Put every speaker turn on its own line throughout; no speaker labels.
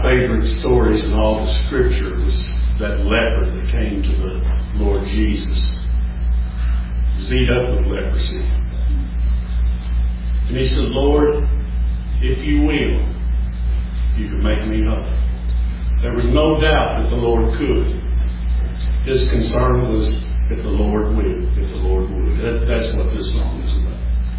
favorite stories in all the Scripture was that leper that came to the Lord Jesus. He was eat up with leprosy. And he said, Lord, if you will, you can make me whole. There was no doubt that the Lord could. His concern was if the Lord will, if the Lord would. That's what this song is about.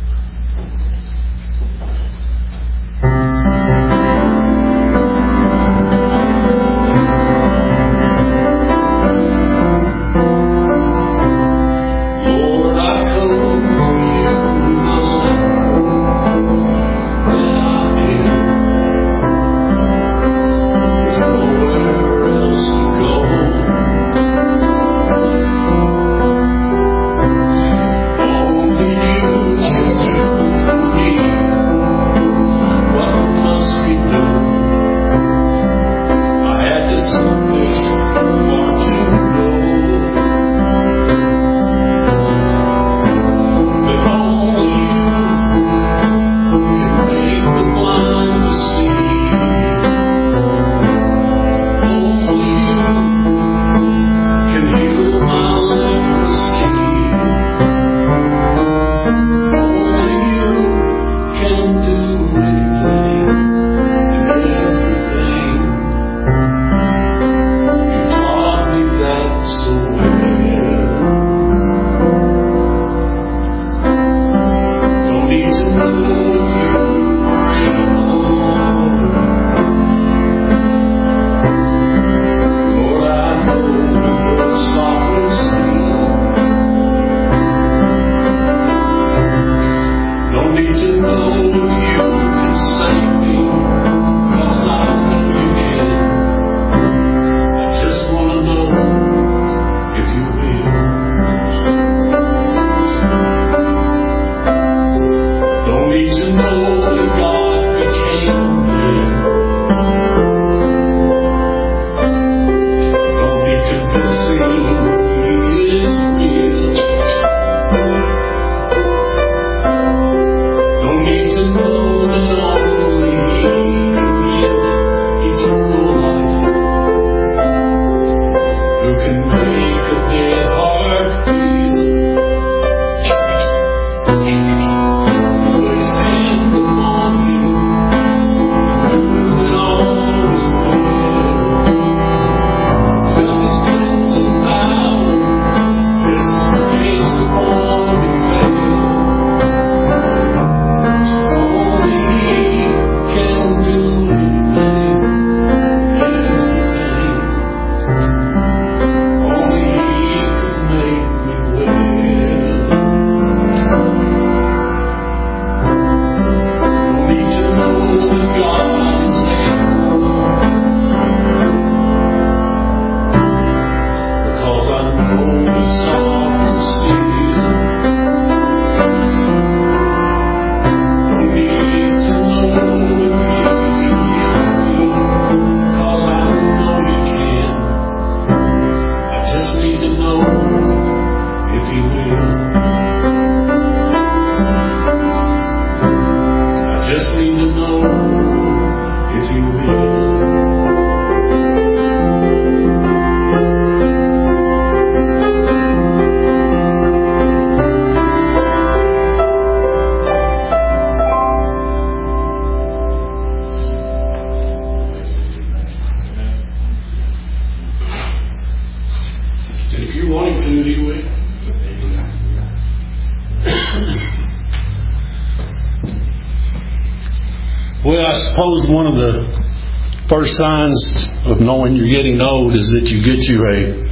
Well, I suppose one of the first signs of knowing you're getting old is that you get you a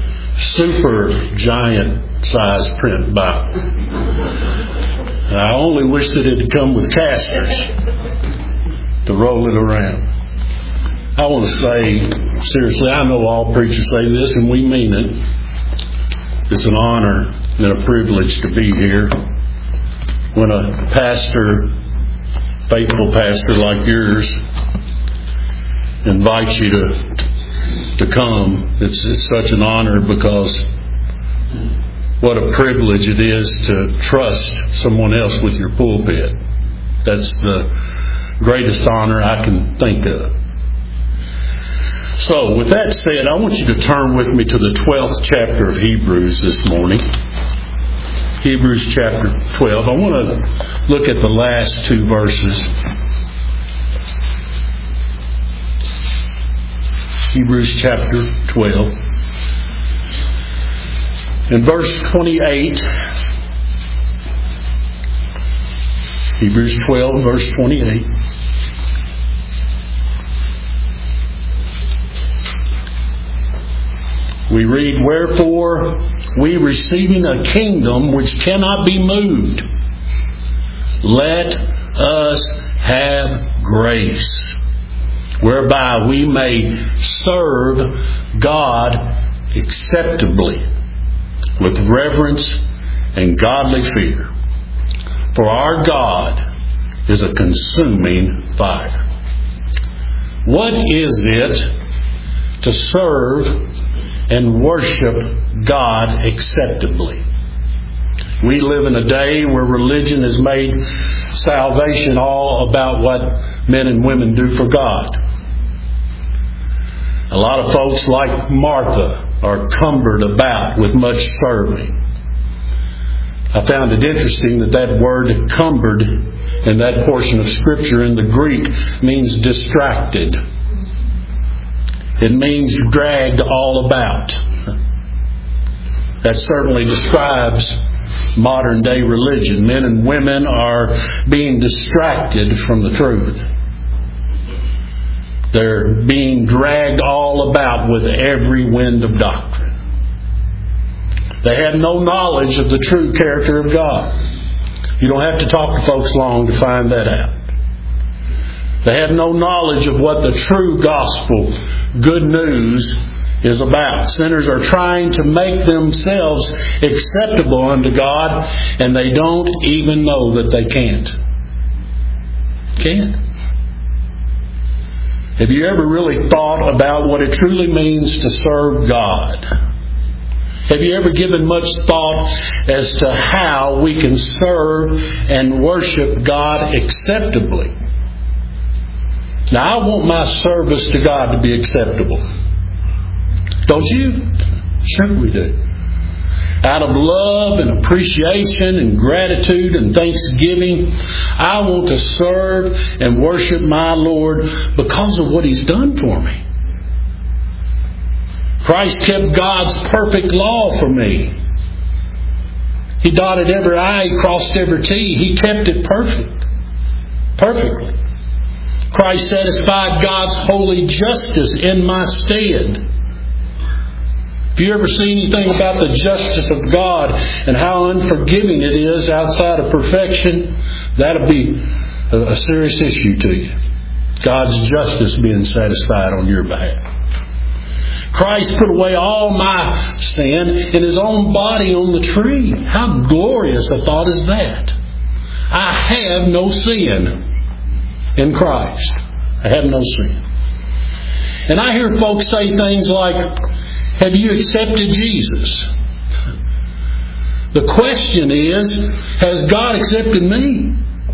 super giant size print Bible. I only wish that it had come with casters to roll it around. I want to say, seriously, I know all preachers say this, and we mean it. It's an honor and a privilege to be here. When a pastor, faithful pastor like yours, invites you to come, it's such an honor, because what a privilege it is to trust someone else with your pulpit. That's the greatest honor I can think of. So, with that said, I want you to turn with me to the 12th chapter of Hebrews this morning. Hebrews chapter 12. I want to look at the last two verses. Hebrews chapter 12. In verse 28, Hebrews 12, verse 28. We read, "Wherefore, we receiving a kingdom which cannot be moved, let us have grace, whereby we may serve God acceptably, with reverence and godly fear. For our God is a consuming fire." What is it to serve and worship God acceptably? We live in a day where religion has made salvation all about what men and women do for God. A lot of folks like Martha are cumbered about with much serving. I found it interesting that word cumbered in that portion of Scripture in the Greek means distracted. It means dragged all about. That certainly describes modern day religion. Men and women are being distracted from the truth. They're being dragged all about with every wind of doctrine. They have no knowledge of the true character of God. You don't have to talk to folks long to find that out. They have no knowledge of what the true gospel, good news, is about. Sinners are trying to make themselves acceptable unto God, and they don't even know that they can't. Can't. Have you ever really thought about what it truly means to serve God? Have you ever given much thought as to how we can serve and worship God acceptably? Now, I want my service to God to be acceptable. Don't you? Sure we do. Out of love and appreciation and gratitude and thanksgiving, I want to serve and worship my Lord because of what He's done for me. Christ kept God's perfect law for me. He dotted every I, He crossed every T. He kept it perfectly. Christ satisfied God's holy justice in my stead. If you ever see anything about the justice of God and how unforgiving it is outside of perfection, that'll be a serious issue to you. God's justice being satisfied on your behalf. Christ put away all my sin in His own body on the tree. How glorious a thought is that? I have no sin in Christ. I have no sin. And I hear folks say things like, "Have you accepted Jesus?" The question is, has God accepted me?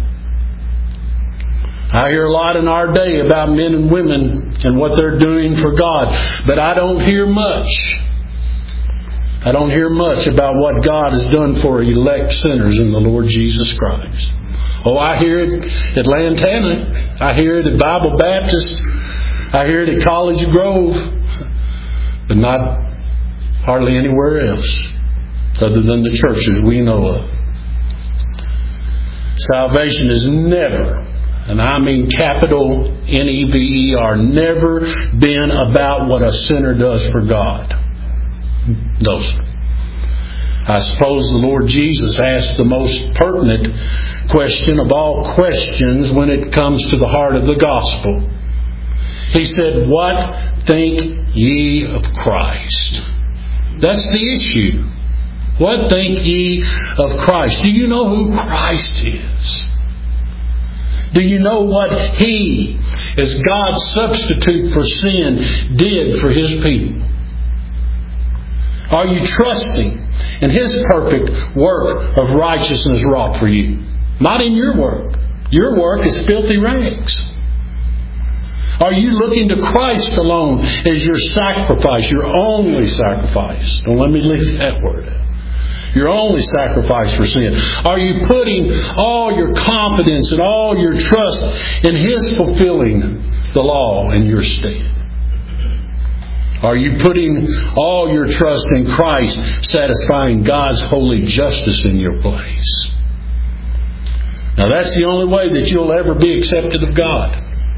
I hear a lot in our day about men and women and what they're doing for God, but I don't hear much. I don't hear much about what God has done for elect sinners in the Lord Jesus Christ. Oh, I hear it at Lantana. I hear it at Bible Baptist. I hear it at College Grove. But not hardly anywhere else other than the churches we know of. Salvation is never, and I mean capital Never, never been about what a sinner does for God. No, sir. I suppose the Lord Jesus asked the most pertinent question of all questions when it comes to the heart of the gospel. He said, "What think ye of Christ?" That's the issue. What think ye of Christ? Do you know who Christ is? Do you know what He, as God's substitute for sin, did for His people? Are you trusting in His perfect work of righteousness wrought for you? Not in your work. Your work is filthy rags. Are you looking to Christ alone as your sacrifice, your only sacrifice? Don't let me leave that word out. Your only sacrifice for sin. Are you putting all your confidence and all your trust in His fulfilling the law in your stead? Are you putting all your trust in Christ satisfying God's holy justice in your place? Now that's the only way that you'll ever be accepted of God.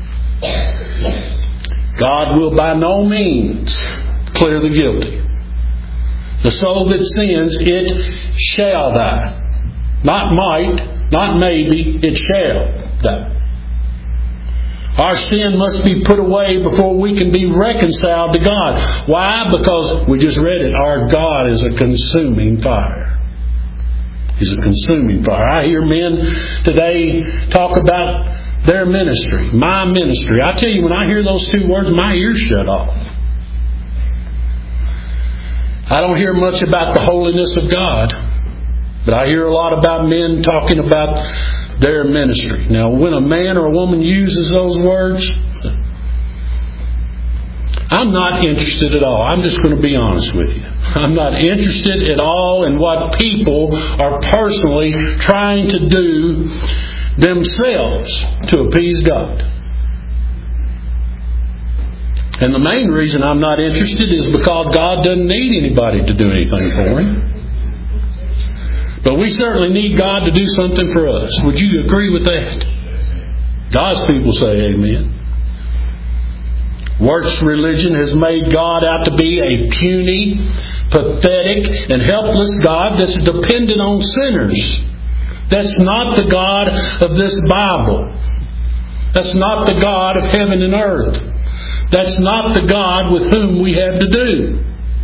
God will by no means clear the guilty. The soul that sins, it shall die. Not might, not maybe, it shall die. Our sin must be put away before we can be reconciled to God. Why? Because, we just read it, our God is a consuming fire. He's a consuming fire. I hear men today talk about their ministry, my ministry. I tell you, when I hear those two words, my ears shut off. I don't hear much about the holiness of God, but I hear a lot about men talking about their ministry. Now, when a man or a woman uses those words, I'm not interested at all. I'm just going to be honest with you. I'm not interested at all in what people are personally trying to do themselves to appease God. And the main reason I'm not interested is because God doesn't need anybody to do anything for Him. But we certainly need God to do something for us. Would you agree with that? God's people say amen. Works religion has made God out to be a puny, pathetic, and helpless God that's dependent on sinners. That's not the God of this Bible. That's not the God of heaven and earth. That's not the God with whom we have to do.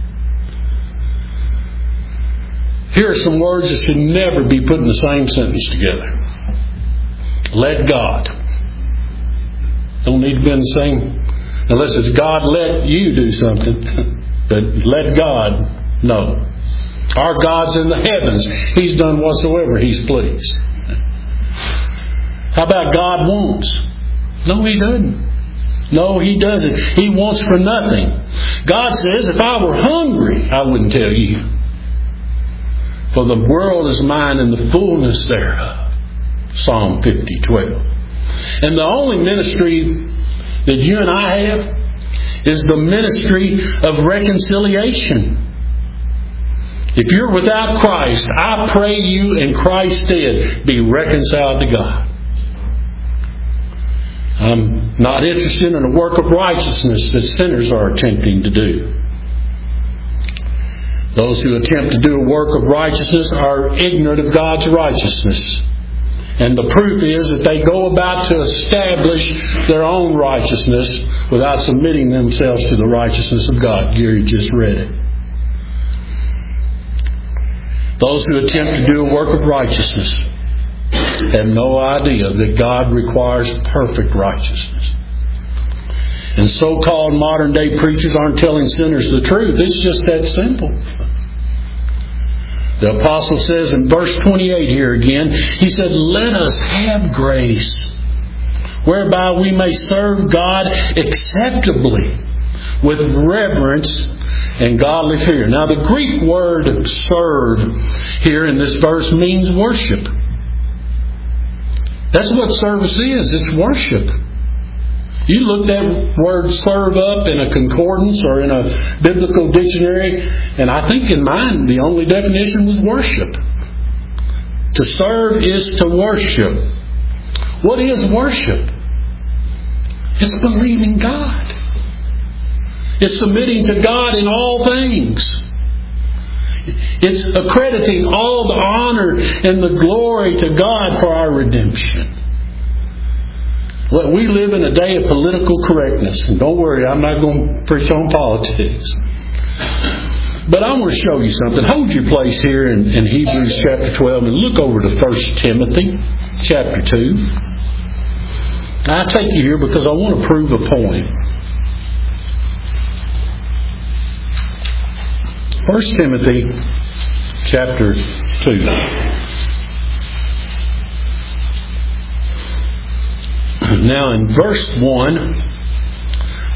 Here are some words that should never be put in the same sentence together. Let God. Don't need to be in the same, unless it's God let you do something. But let God, no. Our God's in the heavens. He's done whatsoever He's pleased. How about God wants? No, He doesn't. No, He doesn't. He wants for nothing. God says, if I were hungry, I wouldn't tell you. For the world is mine and the fullness thereof. Psalm 50:12. And the only ministry that you and I have is the ministry of reconciliation. If you're without Christ, I pray you in Christ's stead be reconciled to God. I'm not interested in a work of righteousness that sinners are attempting to do. Those who attempt to do a work of righteousness are ignorant of God's righteousness. And the proof is that they go about to establish their own righteousness without submitting themselves to the righteousness of God. Gary just read it. Those who attempt to do a work of righteousness have no idea that God requires perfect righteousness. And so-called modern day preachers aren't telling sinners the truth. It's just that simple. The apostle says in verse 28 here again, he said, let us have grace, whereby we may serve God acceptably with reverence and godly fear. Now the Greek word serve here in this verse means worship. That's what service is. It's worship. You look that word serve up in a concordance or in a biblical dictionary, and I think in mine the only definition was worship. To serve is to worship. What is worship? It's believing God. It's submitting to God in all things. It's accrediting all the honor and the glory to God for our redemption. Well, we live in a day of political correctness. And don't worry, I'm not going to preach on politics. But I want to show you something. Hold your place here in Hebrews chapter 12 and look over to 1 Timothy chapter 2. I take you here because I want to prove a point. 1 Timothy chapter 2. Now in verse 1,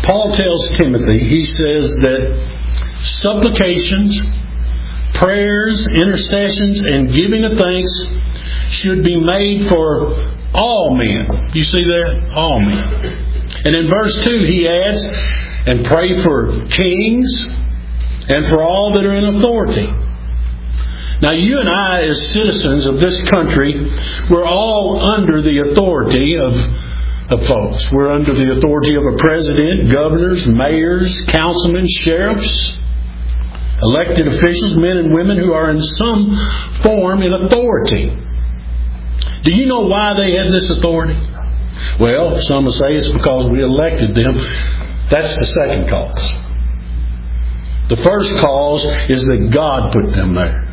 Paul tells Timothy, he says that supplications, prayers, intercessions, and giving of thanks should be made for all men. You see that? All men. And in verse 2 he adds, and pray for kings and for all that are in authority. Now you and I, as citizens of this country, we're all under the authority of folks. We're under the authority of a president, governors, mayors, councilmen, sheriffs, elected officials, men and women who are in some form in authority. Do you know why they have this authority? Well, some will say it's because we elected them. That's the second cause. The first cause is that God put them there.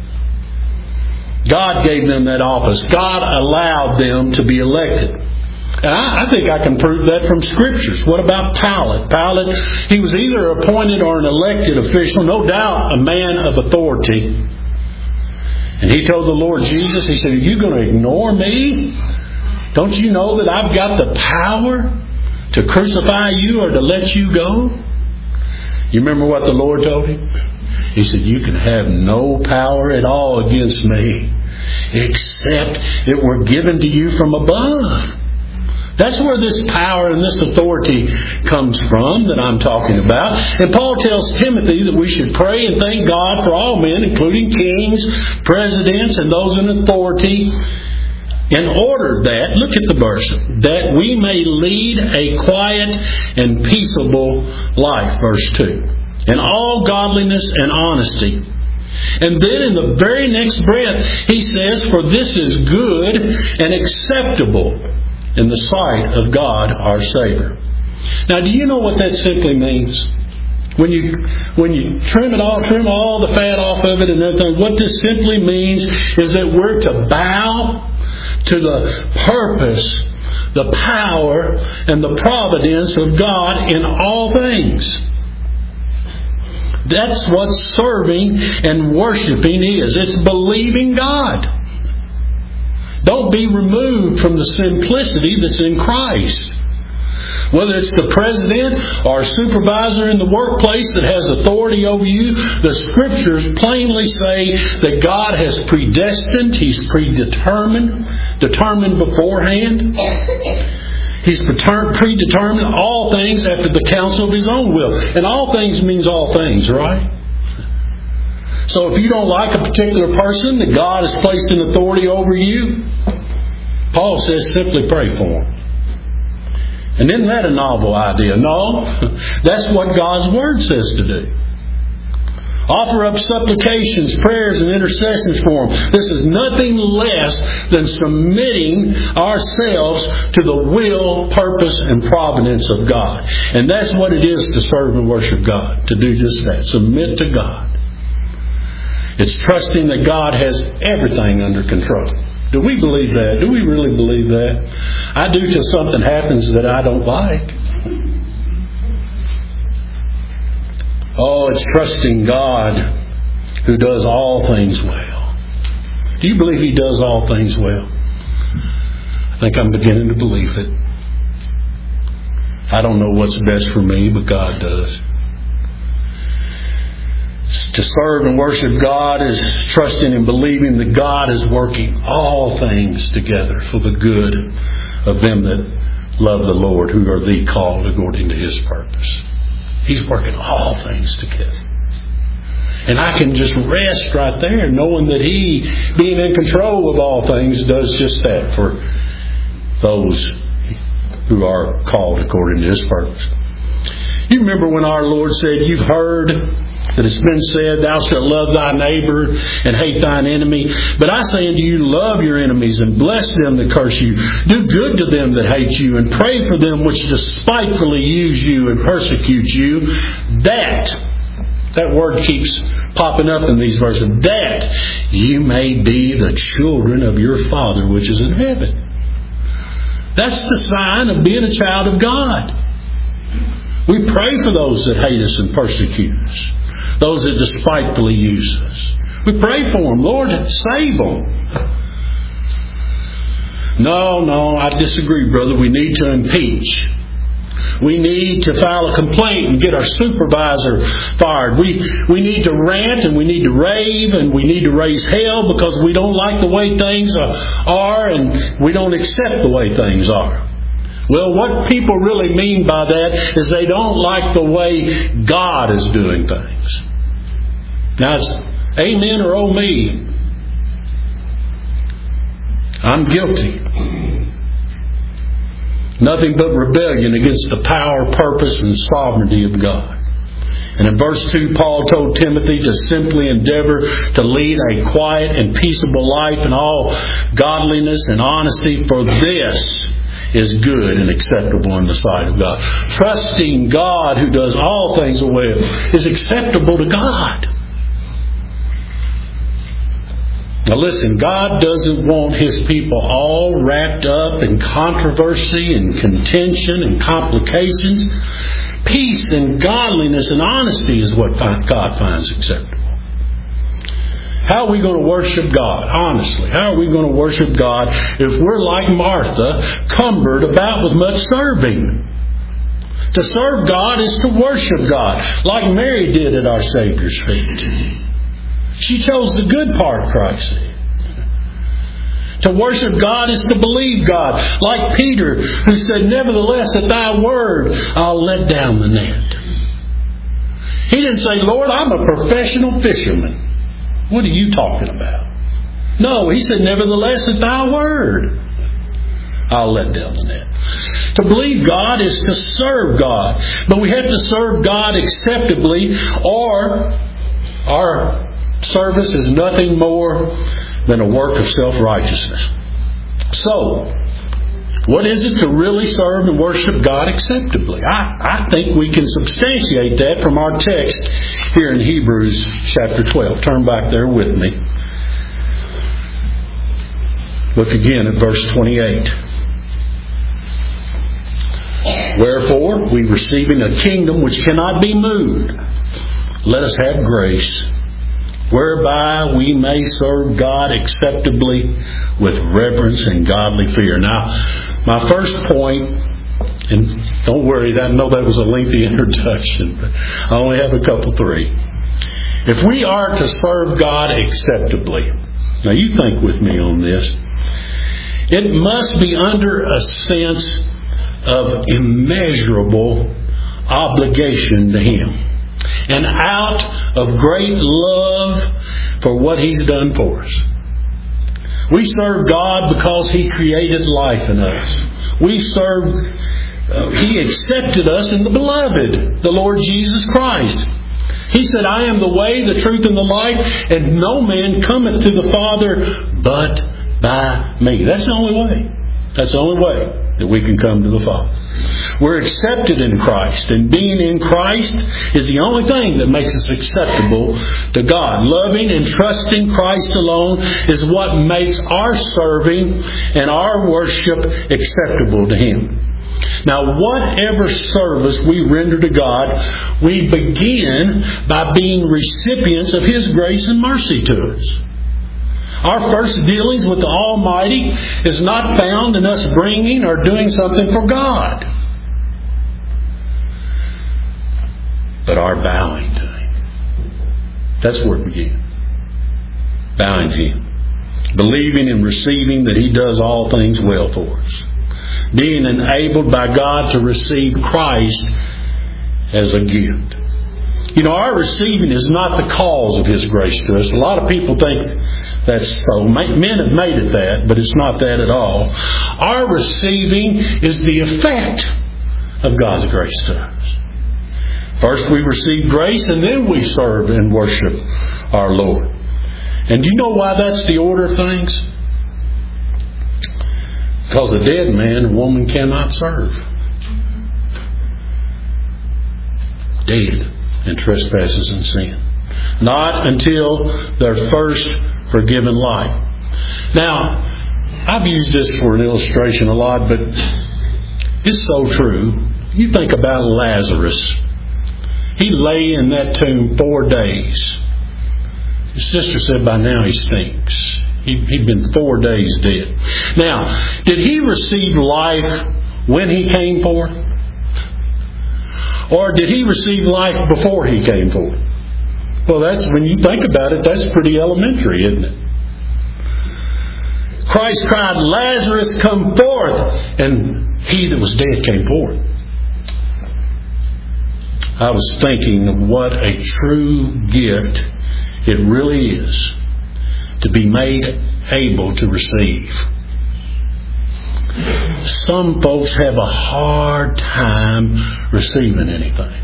God gave them that office. God allowed them to be elected. And I think I can prove that from Scriptures. What about Pilate? Pilate, he was either appointed or an elected official, no doubt a man of authority. And he told the Lord Jesus, he said, are you going to ignore me? Don't you know that I've got the power to crucify you or to let you go? You remember what the Lord told him? He said, you can have no power at all against me, except it were given to you from above. That's where this power and this authority comes from that I'm talking about. And Paul tells Timothy that we should pray and thank God for all men, including kings, presidents, and those in authority, in order that, look at the verse, that we may lead a quiet and peaceable life, verse 2, in all godliness and honesty. And then in the very next breath, he says, for this is good and acceptable in the sight of God our Savior. Now, do you know what that simply means? When you trim all the fat off of it and everything, what this simply means is that we're to bow to the purpose, the power, and the providence of God in all things. That's what serving and worshiping is. It's believing God. Don't be removed from the simplicity that's in Christ. Whether it's the president or supervisor in the workplace that has authority over you, the Scriptures plainly say that God has predestined, He's determined beforehand. He's predetermined all things after the counsel of His own will. And all things means all things, right? So if you don't like a particular person that God has placed in authority over you, Paul says simply pray for him. And isn't that a novel idea? No, that's what God's Word says to do. Offer up supplications, prayers, and intercessions for them. This is nothing less than submitting ourselves to the will, purpose, and providence of God. And that's what it is to serve and worship God, to do just that. Submit to God. It's trusting that God has everything under control. Do we believe that? Do we really believe that? I do till something happens that I don't like. Oh, it's trusting God who does all things well. Do you believe He does all things well? I think I'm beginning to believe it. I don't know what's best for me, but God does. To serve and worship God is trusting and believing that God is working all things together for the good of them that love the Lord, who are the called according to His purpose. He's working all things together. And I can just rest right there knowing that He, being in control of all things, does just that for those who are called according to His purpose. You remember when our Lord said, you've heard that it's been said, thou shalt love thy neighbor and hate thine enemy. But I say unto you, love your enemies and bless them that curse you. Do good to them that hate you and pray for them which despitefully use you and persecute you. That word keeps popping up in these verses. That you may be the children of your Father which is in heaven. That's the sign of being a child of God. We pray for those that hate us and persecute us. Those that despitefully use us. We pray for them. Lord, save them. No, I disagree, brother. We need to impeach. We need to file a complaint and get our supervisor fired. We need to rant and we need to rave and we need to raise hell because we don't like the way things are and we don't accept the way things are. Well, what people really mean by that is they don't like the way God is doing things. Now, it's amen or oh me. I'm guilty. Nothing but rebellion against the power, purpose, and sovereignty of God. And in verse 2, Paul told Timothy to simply endeavor to lead a quiet and peaceable life in all godliness and honesty, for this is good and acceptable in the sight of God. Trusting God, who does all things well, is acceptable to God. Now listen, God doesn't want His people all wrapped up in controversy and contention and complications. Peace and godliness and honesty is what God finds acceptable. How are we going to worship God? Honestly, how are we going to worship God if we're like Martha, cumbered about with much serving? To serve God is to worship God, like Mary did at our Savior's feet. She chose the good part, Christ said. To worship God is to believe God, like Peter, who said, "Nevertheless, at thy word, I'll let down the net." He didn't say, "Lord, I'm a professional fisherman. What are you talking about?" No, he said, "Nevertheless, at thy word, I'll let down the net." To believe God is to serve God. But we have to serve God acceptably, or our service is nothing more than a work of self-righteousness. So, what is it to really serve and worship God acceptably? I think we can substantiate that from our text here in Hebrews chapter 12. Turn back there with me. Look again at verse 28. "Wherefore, we receiving a kingdom which cannot be moved, let us have grace, whereby we may serve God acceptably with reverence and godly fear." Now, my first point, and don't worry, I know that was a lengthy introduction, but I only have a couple, three. If we are to serve God acceptably, now you think with me on this, it must be under a sense of immeasurable obligation to Him, and out of great love for what He's done for us. We serve God because He created life in us. We serve, He accepted us in the Beloved, the Lord Jesus Christ. He said, "I am the way, the truth, and the life, and no man cometh to the Father but by me." That's the only way. That's the only way that we can come to the Father. We're accepted in Christ, and being in Christ is the only thing that makes us acceptable to God. Loving and trusting Christ alone is what makes our serving and our worship acceptable to Him. Now, whatever service we render to God, we begin by being recipients of His grace and mercy to us. Our first dealings with the Almighty is not found in us bringing or doing something for God, but our bowing to Him. That's where it began. Bowing to Him. Believing and receiving that He does all things well for us. Being enabled by God to receive Christ as a gift. You know, our receiving is not the cause of His grace to us. A lot of people think that's so. Men have made it that, but it's not that at all. Our receiving is the effect of God's grace to us. First we receive grace, and then we serve and worship our Lord. And do you know why that's the order of things? Because a dead man and woman cannot serve. Dead in trespasses and sin. Not until their first forgiven life. Now, I've used this for an illustration a lot, but it's so true. You think about Lazarus. He lay in that tomb 4 days. His sister said by now he stinks. He'd been 4 days dead. Now, did he receive life when he came forth? Or did he receive life before he came forth? Well, that's, when you think about it, that's pretty elementary, isn't it? Christ cried, Lazarus, come forth. And he that was dead came forth. I was thinking of what a true gift it really is to be made able to receive. Some folks have a hard time receiving anything.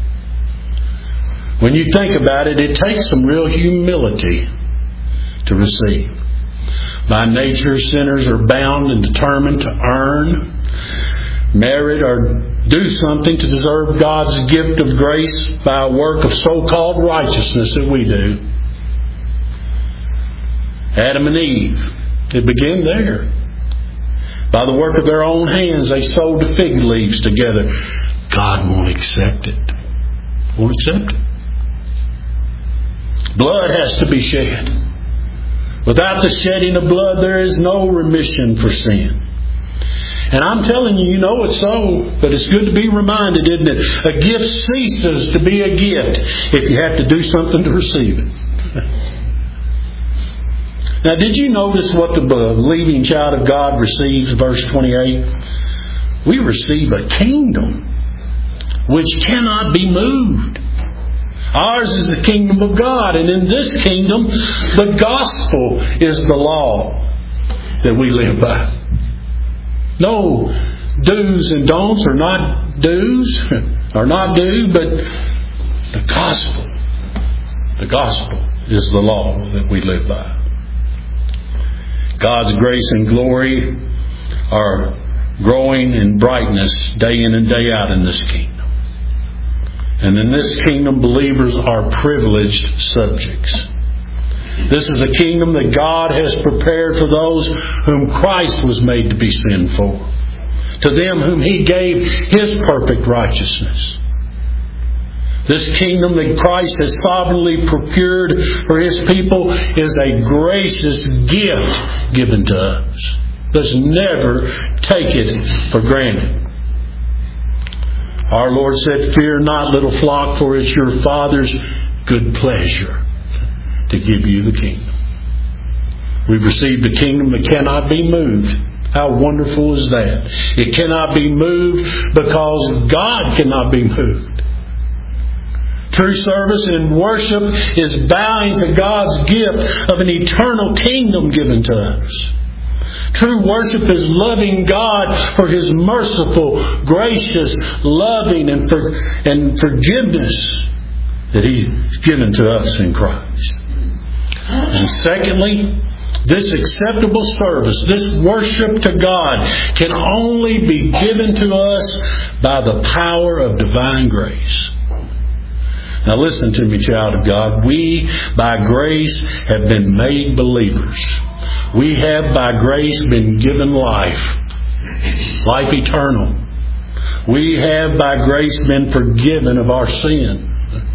When you think about it, it takes some real humility to receive. By nature, sinners are bound and determined to earn, merit, or do something to deserve God's gift of grace by a work of so-called righteousness that we do. Adam and Eve, it began there. By the work of their own hands, they sewed the fig leaves together. God won't accept it. Won't accept it. Blood has to be shed. Without the shedding of blood, there is no remission for sin. And I'm telling you, you know it's so, but it's good to be reminded, isn't it? A gift ceases to be a gift if you have to do something to receive it. Now, did you notice what the believing child of God receives? Verse 28. We receive a kingdom which cannot be moved. Ours is the kingdom of God, and in this kingdom, the gospel is the law that we live by. No do's and don'ts are not do's, are not do, but the gospel is the law that we live by. God's grace and glory are growing in brightness day in and day out in this kingdom. And in this kingdom, believers are privileged subjects. This is a kingdom that God has prepared for those whom Christ was made to be sin for. To them whom He gave His perfect righteousness. This kingdom that Christ has sovereignly procured for His people is a gracious gift given to us. Let's never take it for granted. Our Lord said, fear not, little flock, for it's your Father's good pleasure to give you the kingdom. We've received a kingdom that cannot be moved. How wonderful is that? It cannot be moved because God cannot be moved. True service and worship is bowing to God's gift of an eternal kingdom given to us. True worship is loving God for His merciful, gracious, loving, and forgiveness that He's given to us in Christ. And secondly, this acceptable service, this worship to God, can only be given to us by the power of divine grace. Now listen to me, child of God. We, by grace, have been made believers. We have, by grace, been given life. Life eternal. We have, by grace, been forgiven of our sin.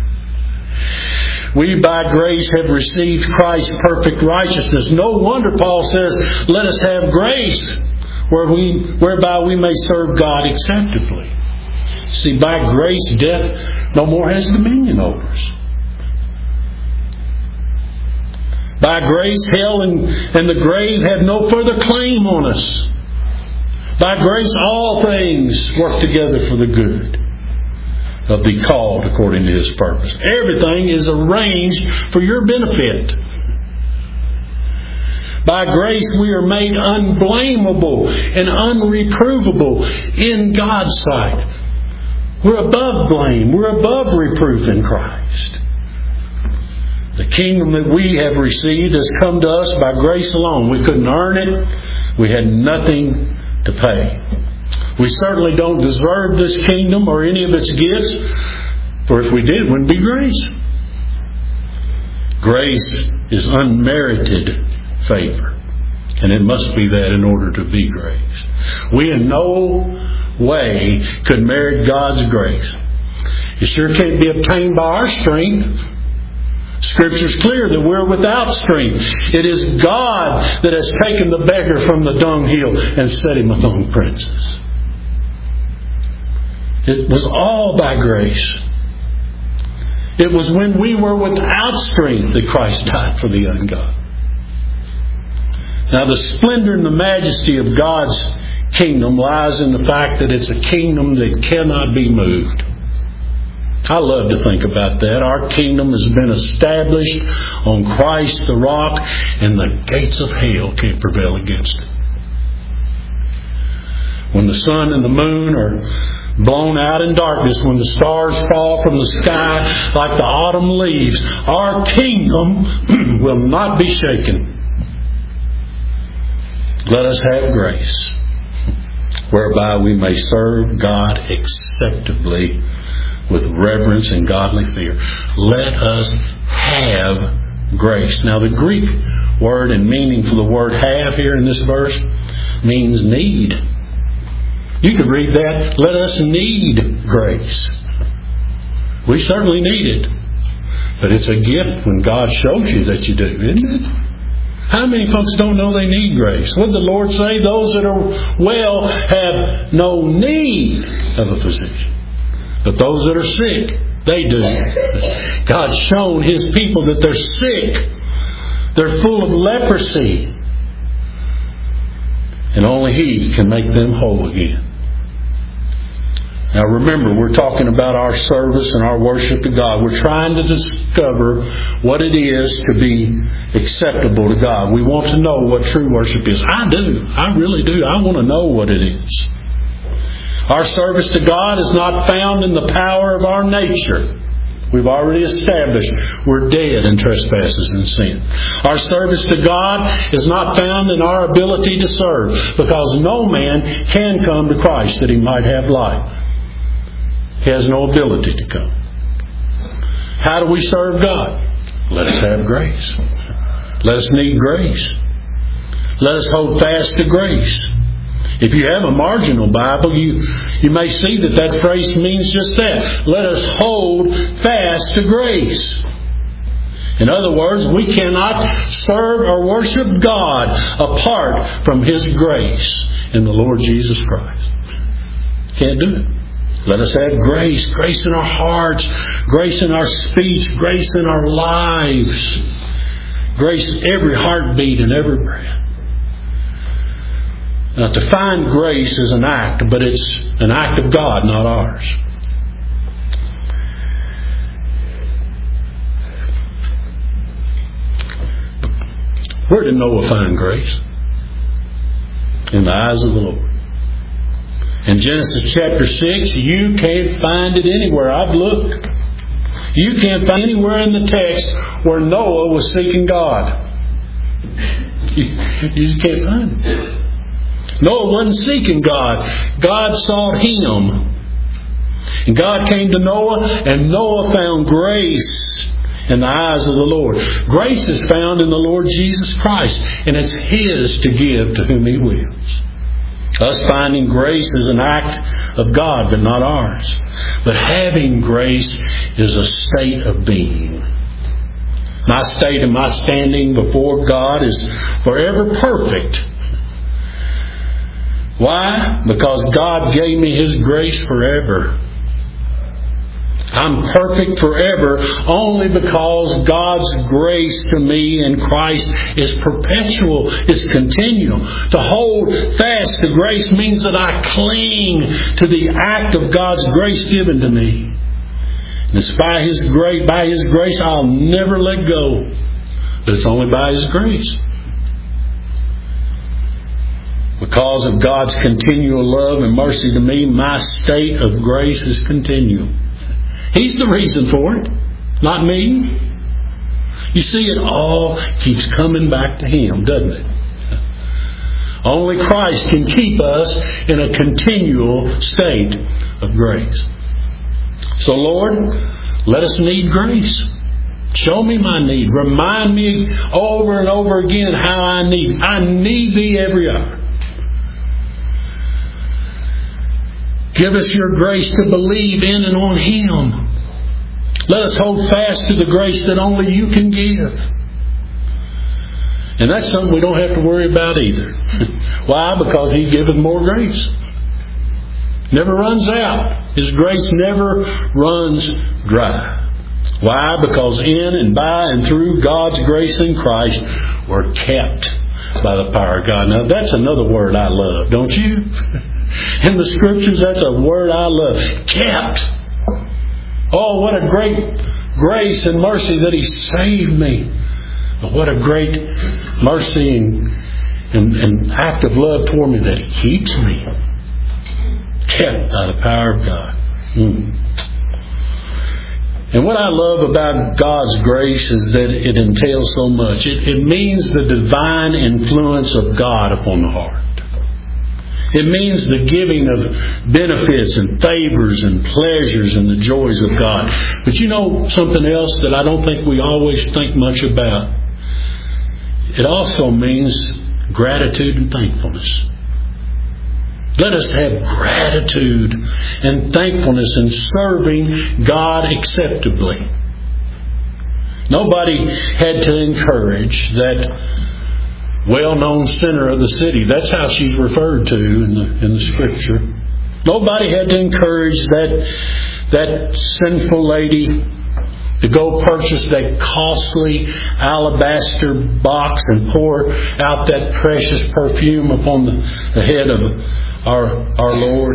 We, by grace, have received Christ's perfect righteousness. No wonder Paul says, let us have grace whereby we may serve God acceptably. See, by grace, death no more has dominion over us. By grace, hell and the grave have no further claim on us. By grace, all things work together for the good of the called according to His purpose. Everything is arranged for your benefit. By grace, we are made unblameable and unreprovable in God's sight. We're above blame. We're above reproof in Christ. The kingdom that we have received has come to us by grace alone. We couldn't earn it. We had nothing to pay. We certainly don't deserve this kingdom or any of its gifts, for if we did, it wouldn't be grace. Grace is unmerited favor, and it must be that in order to be grace. We in no way could merit God's grace. It sure can't be obtained by our strength. Scripture's clear that we're without strength. It is God that has taken the beggar from the dunghill and set him among princes. It was all by grace. It was when we were without strength that Christ died for the ungodly. Now, the splendor and the majesty of God's kingdom lies in the fact that it's a kingdom that cannot be moved. I love to think about that. Our kingdom has been established on Christ the rock, and the gates of hell can't prevail against it. When the sun and the moon are blown out in darkness, when the stars fall from the sky like the autumn leaves, our kingdom will not be shaken. Let us have grace, whereby we may serve God acceptably with reverence and godly fear. Let us have grace. Now, the Greek word and meaning for the word have here in this verse means need. You could read that, let us need grace. We certainly need it. But it's a gift when God shows you that you do, isn't it? How many folks don't know they need grace? What did the Lord say? Those that are well have no need of a physician. But those that are sick, they do. God's shown His people that they're sick. They're full of leprosy. And only He can make them whole again. Now remember, we're talking about our service and our worship to God. We're trying to discover what it is to be acceptable to God. We want to know what true worship is. I do. I really do. I want to know what it is. Our service to God is not found in the power of our nature. We've already established we're dead in trespasses and sin. Our service to God is not found in our ability to serve, because no man can come to Christ that he might have life. He has no ability to come. How do we serve God? Let us have grace. Let us need grace. Let us hold fast to grace. If you have a marginal Bible, you may see that phrase means just that. Let us hold fast to grace. In other words, we cannot serve or worship God apart from His grace in the Lord Jesus Christ. Can't do it. Let us have grace. Grace in our hearts. Grace in our speech. Grace in our lives. Grace in every heartbeat and every breath. Now, to find grace is an act, but it's an act of God, not ours. Where did Noah find grace? In the eyes of the Lord. In Genesis chapter 6, you can't find it anywhere. I've looked. You can't find anywhere in the text where Noah was seeking God. You just can't find it. Noah wasn't seeking God. God sought him. And God came to Noah, and Noah found grace in the eyes of the Lord. Grace is found in the Lord Jesus Christ, and it's His to give to whom He wills. Us finding grace is an act of God, but not ours. But having grace is a state of being. My state and my standing before God is forever perfect. Why? Because God gave me His grace forever. I'm perfect forever only because God's grace to me in Christ is perpetual, is continual. To hold fast to grace means that I cling to the act of God's grace given to me. And it's by His grace I'll never let go. But it's only by His grace. Because of God's continual love and mercy to me, my state of grace is continual. He's the reason for it, not me. You see, it all keeps coming back to Him, doesn't it? Only Christ can keep us in a continual state of grace. So, Lord, let us need grace. Show me my need. Remind me over and over again how I need. I need Thee every hour. Give us Your grace to believe in and on Him. Let us hold fast to the grace that only You can give. And that's something we don't have to worry about either. Why? Because He giveth more grace. never runs out. His grace never runs dry. Why? Because in and by and through God's grace in Christ, we're kept by the power of God. Now that's another word I love, don't you? In the Scriptures, that's a word I love. Kept. Oh, what a great grace and mercy that He saved me. But what a great mercy and act of love toward me that He keeps me. Kept by the power of God. And what I love about God's grace is that it entails so much. It means the divine influence of God upon the heart. It means the giving of benefits and favors and pleasures and the joys of God. But you know something else that I don't think we always think much about? It also means gratitude and thankfulness. Let us have gratitude and thankfulness in serving God acceptably. Nobody had to encourage that well-known sinner of the city. That's how she's referred to in the Scripture. Nobody had to encourage that sinful lady to go purchase that costly alabaster box and pour out that precious perfume upon the head of our Lord.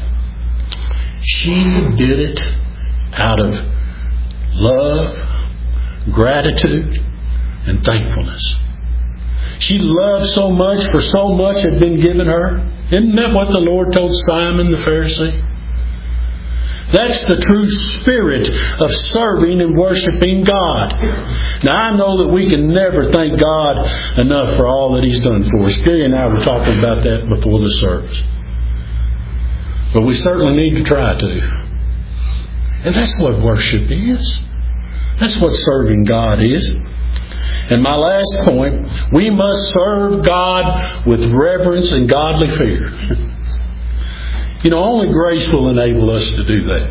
She did it out of love, gratitude, and thankfulness. She loved so much, for so much had been given her. Isn't that what the Lord told Simon the Pharisee? That's the true spirit of serving and worshiping God. Now, I know that we can never thank God enough for all that He's done for us. Gary and I were talking about that before the service. But we certainly need to try to. And that's what worship is. That's what serving God is. And my last point, we must serve God with reverence and godly fear. You know, only grace will enable us to do that.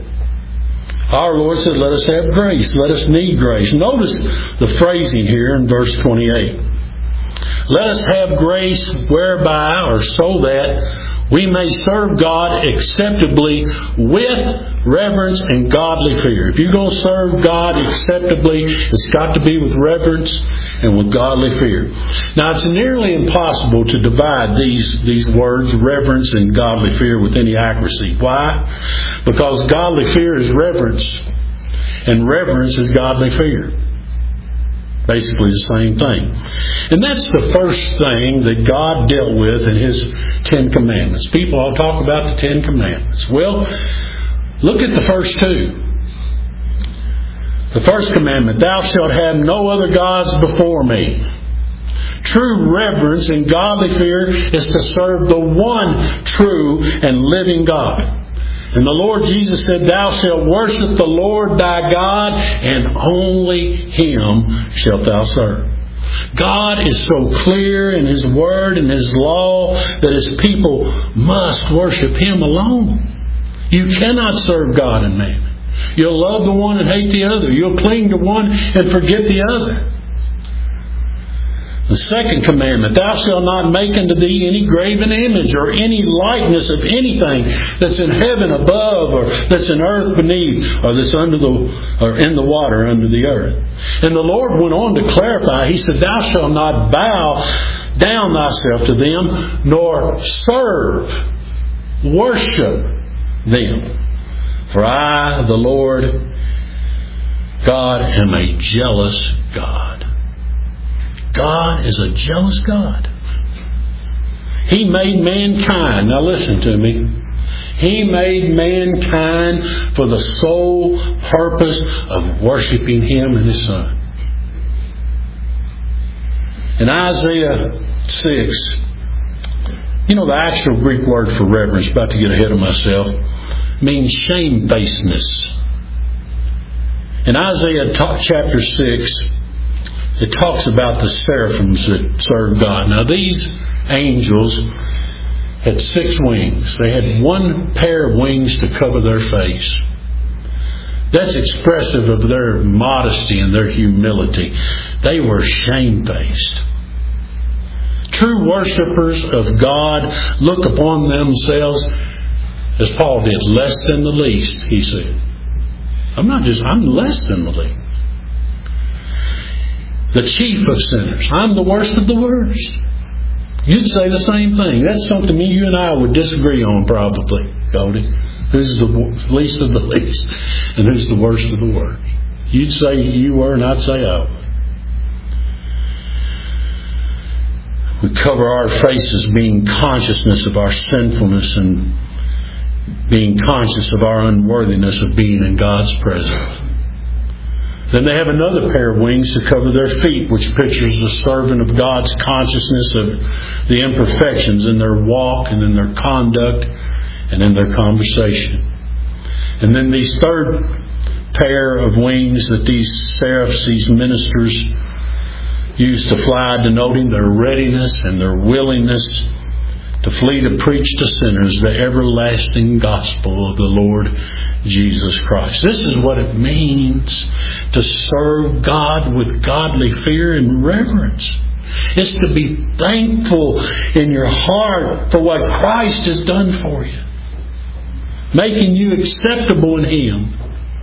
Our Lord said, let us have grace. Let us need grace. Notice the phrasing here in verse 28. Let us have grace whereby, or so that, we may serve God acceptably with reverence and godly fear. If you're going to serve God acceptably, it's got to be with reverence and with godly fear. Now, it's nearly impossible to divide these words, reverence and godly fear, with any accuracy. Why? Because godly fear is reverence, and reverence is godly fear. Basically the same thing. And that's the first thing that God dealt with in His 10 Commandments. People all talk about the 10 Commandments. Well, look at the first two. The first commandment, thou shalt have no other gods before me. True reverence and godly fear is to serve the one true and living God. And the Lord Jesus said, thou shalt worship the Lord thy God, and only Him shalt thou serve. God is so clear in His Word and His law that His people must worship Him alone. You cannot serve God and mammon. You'll love the one and hate the other. You'll cling to one and forget the other. The second commandment, thou shalt not make unto thee any graven image or any likeness of anything that's in heaven above, or that's in earth beneath, or that's in the water under the earth. And the Lord went on to clarify. He said, thou shalt not bow down thyself to them, nor worship them. For I, the Lord God, am a jealous God. God is a jealous God. He made mankind. Now listen to me. He made mankind for the sole purpose of worshiping Him and His Son. In Isaiah 6, you know, the actual Greek word for reverence, about to get ahead of myself, means shamefacedness. In Isaiah chapter 6, it talks about the seraphims that serve God. Now, these angels had 6 wings. They had 1 pair of wings to cover their face. That's expressive of their modesty and their humility. They were shamefaced. True worshippers of God look upon themselves As Paul did, less than the least, he said. I'm less than the least. The chief of sinners. I'm the worst of the worst. You'd say the same thing. That's something you and I would disagree on probably, Cody. Who's the least of the least and who's the worst of the worst? You'd say you were and I'd say I would. We cover our faces being consciousness of our sinfulness and being conscious of our unworthiness of being in God's presence. Then they have another pair of wings to cover their feet, which pictures the servant of God's consciousness of the imperfections in their walk and in their conduct and in their conversation. And then these third pair of wings that these seraphs, these ministers, use to fly, denoting their readiness and their willingness to flee to preach to sinners the everlasting gospel of the Lord Jesus Christ. This is what it means to serve God with godly fear and reverence. It's to be thankful in your heart for what Christ has done for you, making you acceptable in Him.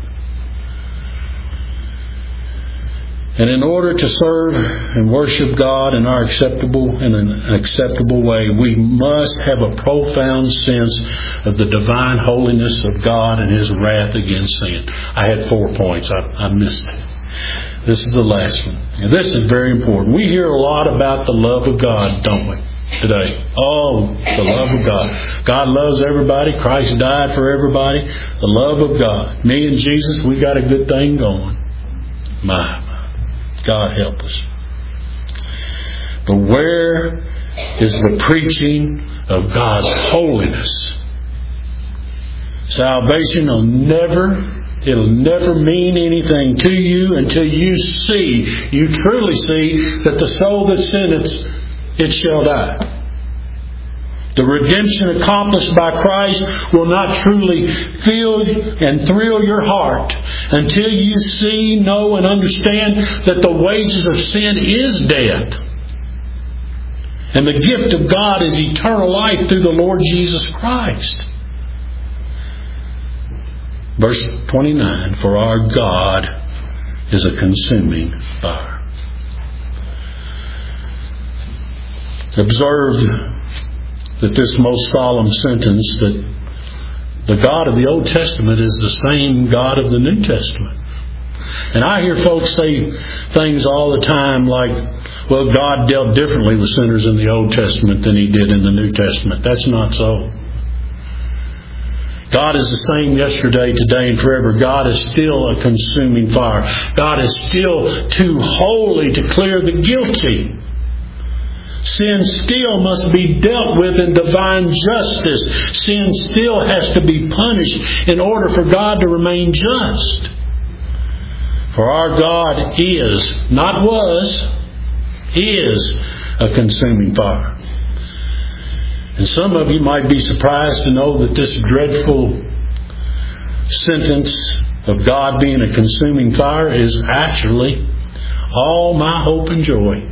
And in order to serve and worship God in an acceptable way, we must have a profound sense of the divine holiness of God and His wrath against sin. I had 4 points. I missed it. This is the last one. And this is very important. We hear a lot about the love of God, don't we, today? Oh, the love of God. God loves everybody. Christ died for everybody. The love of God. Me and Jesus, we got a good thing going. My. God help us. But where is the preaching of God's holiness? Salvation will never mean anything to you until you truly see that the soul that sinneth, it shall die. The redemption accomplished by Christ will not truly fill and thrill your heart until you see, know, and understand that the wages of sin is death. And the gift of God is eternal life through the Lord Jesus Christ. Verse 29, for our God is a consuming fire. Observe that this most solemn sentence, that the God of the Old Testament is the same God of the New Testament. And I hear folks say things all the time like, well, God dealt differently with sinners in the Old Testament than He did in the New Testament. That's not so. God is the same yesterday, today, and forever. God is still a consuming fire. God is still too holy to clear the guilty. Sin still must be dealt with in divine justice. Sin still has to be punished in order for God to remain just. For our God is, not was, is a consuming fire. And some of you might be surprised to know that this dreadful sentence of God being a consuming fire is actually all my hope and joy.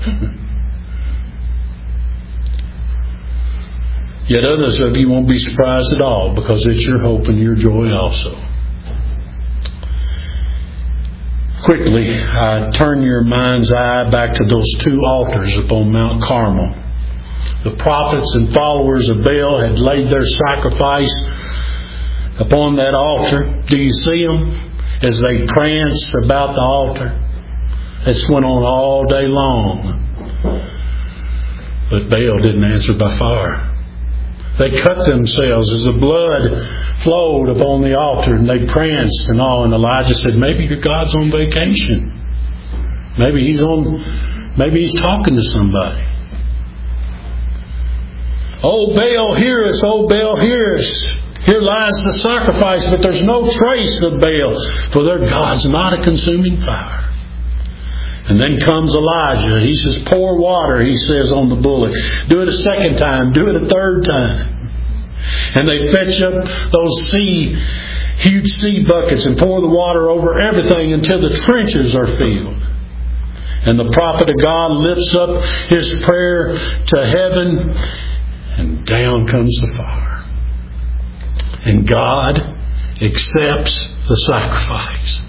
Yet others of you won't be surprised at all, because it's your hope and your joy also. Quickly, I turn your mind's eye back to those 2 altars upon Mount Carmel. The prophets and followers of Baal had laid their sacrifice upon that altar. Do you see them as they prance about the altar? This went on all day long. But Baal didn't answer by fire. They cut themselves as the blood flowed upon the altar, and they pranced and all. And Elijah said, maybe your God's on vacation. Maybe he's talking to somebody. Oh, Baal, hear us. Oh, Baal, hear us. Here lies the sacrifice, but there's no trace of Baal, for their God's not a consuming fire. And then comes Elijah. He says, pour water, he says, on the bullock. Do it a second time. Do it a third time. And they fetch up those huge sea buckets and pour the water over everything until the trenches are filled. And the prophet of God lifts up his prayer to heaven, and down comes the fire. And God accepts the sacrifice.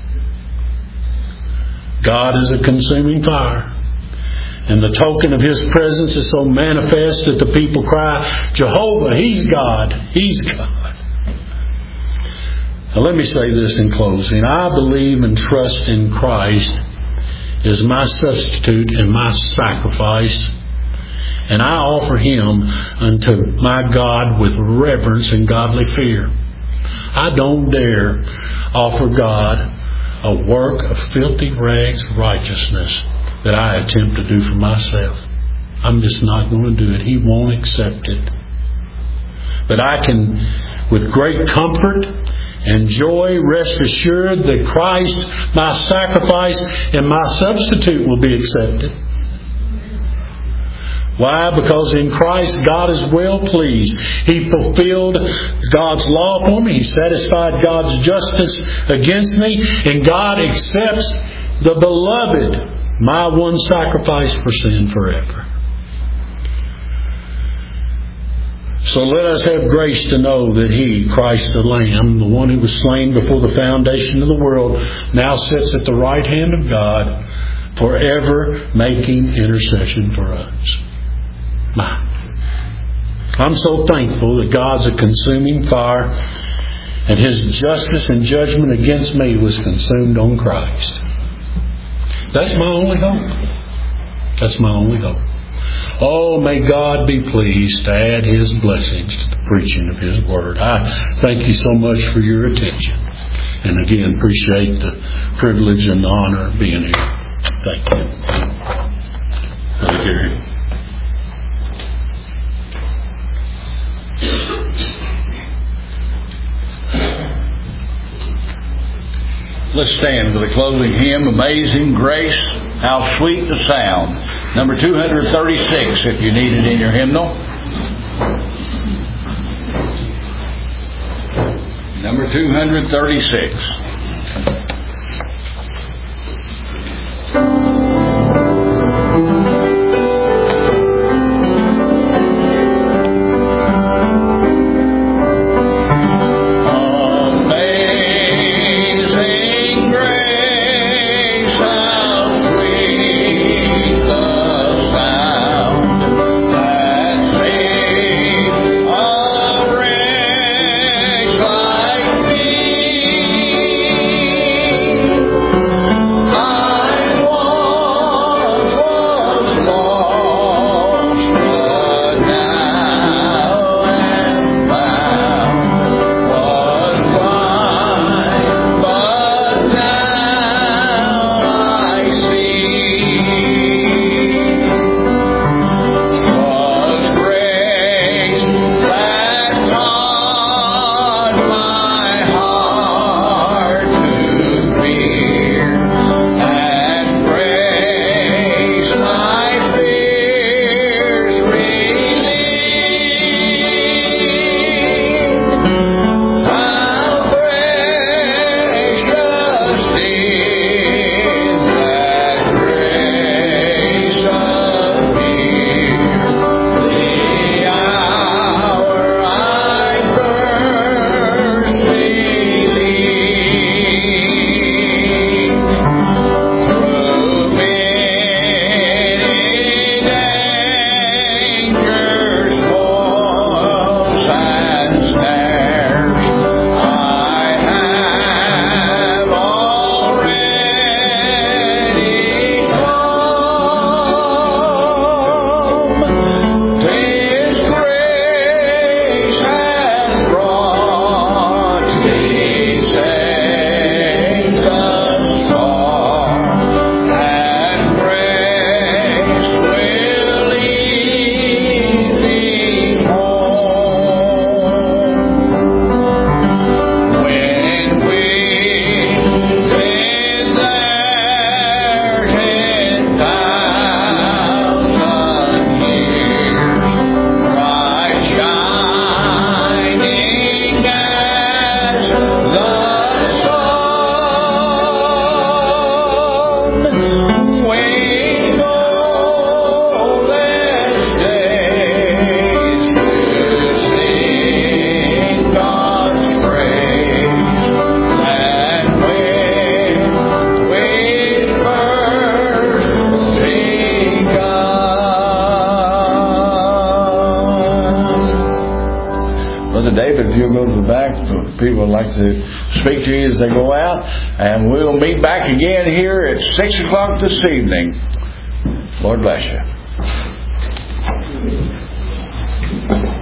God is a consuming fire. And the token of His presence is so manifest that the people cry, Jehovah, He's God. He's God. Now let me say this in closing. I believe and trust in Christ as my substitute and my sacrifice. And I offer Him unto my God with reverence and godly fear. I don't dare offer God a work of filthy rags righteousness that I attempt to do for myself. I'm just not going to do it. He won't accept it. But I can, with great comfort and joy, rest assured that Christ, my sacrifice and my substitute, will be accepted. Why? Because in Christ God is well pleased. He fulfilled God's law for me. He satisfied God's justice against me. And God accepts the beloved, my one sacrifice for sin forever. So let us have grace to know that He, Christ the Lamb, the one who was slain before the foundation of the world, now sits at the right hand of God, forever making intercession for us. I'm so thankful that God's a consuming fire, and His justice and judgment against me was consumed on Christ. That's my only hope. That's my only hope. Oh, may God be pleased to add His blessings to the preaching of His Word. I thank you so much for your attention. And again, appreciate the privilege and the honor of being here. Thank you. Thank you, Gary.
Let's stand for the closing hymn, Amazing Grace, How Sweet the Sound. Number 236, if you need it in your hymnal. Number 236.
Like me.
if you'll go to the back, people would like to speak to you as they go out. And we'll meet back again here at 6 o'clock this evening. Lord bless you.